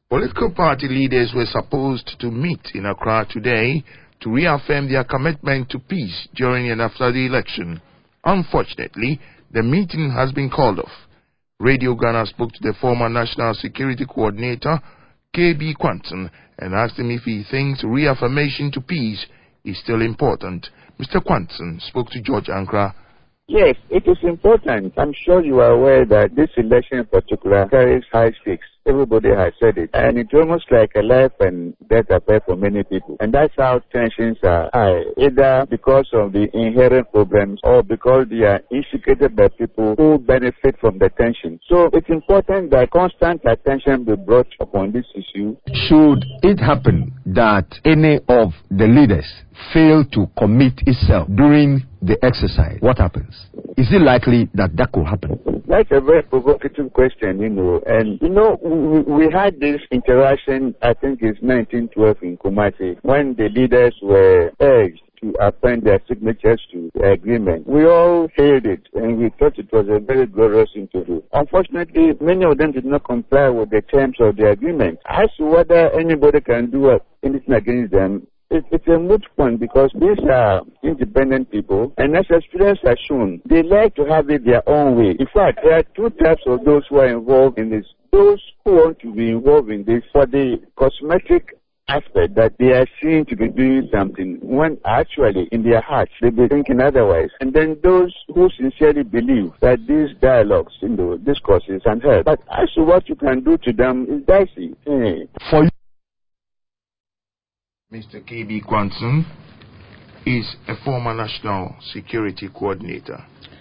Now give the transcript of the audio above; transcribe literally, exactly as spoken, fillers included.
Political party leaders were supposed to meet in Accra today to reaffirm their commitment to peace during and after the election. Unfortunately, the meeting has been called off. Radio Ghana spoke to the former National Security Coordinator, K B Quanson, and asked him if he thinks reaffirmation to peace is still important. Mister Quanson spoke to George Ankra. Yes, it is important. I'm sure you are aware that this election in particular carries high stakes. Everybody has said it. And it's almost like a life and death affair for many people. And that's how tensions are high, either because of the inherent problems or because they are instigated by people who benefit from the tension. So it's important that constant attention be brought upon this issue. Should it happen that any of the leaders fail to commit itself during the exercise, what happens? Is it likely that that could happen? That's a very provocative question, you know. And, you know, we, we had this interaction, I think it's nineteen twelve in Kumasi, when the leaders were urged to append their signatures to the agreement. We all hailed it, and we thought it was a very glorious thing to do. Unfortunately, many of them did not comply with the terms of the agreement. As to whether anybody can do anything against them, It, it's a moot point because these are independent people, and as experience has shown, they like to have it their own way. In fact, there are two types of those who are involved in this. Those who want to be involved in this for the cosmetic aspect that they are seen to be doing something, when actually in their hearts they be thinking otherwise. And then those who sincerely believe that these dialogues, you know, discourses and help. But as to what you can do to them is dicey. Mm. For you, Mister K B Quanson is a former National Security Coordinator.